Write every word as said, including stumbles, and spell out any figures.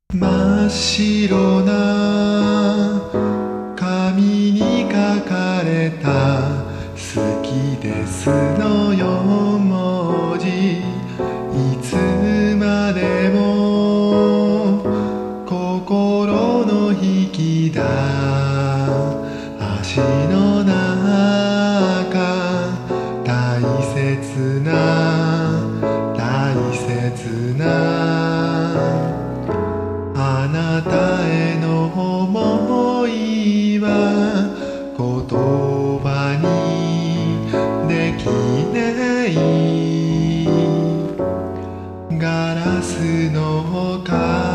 真っ白な紙に書かれた好きですのよん文字、いつまでも心の引き出しの中、大切な大切なあなたへの想いは言葉にできない。ガラスの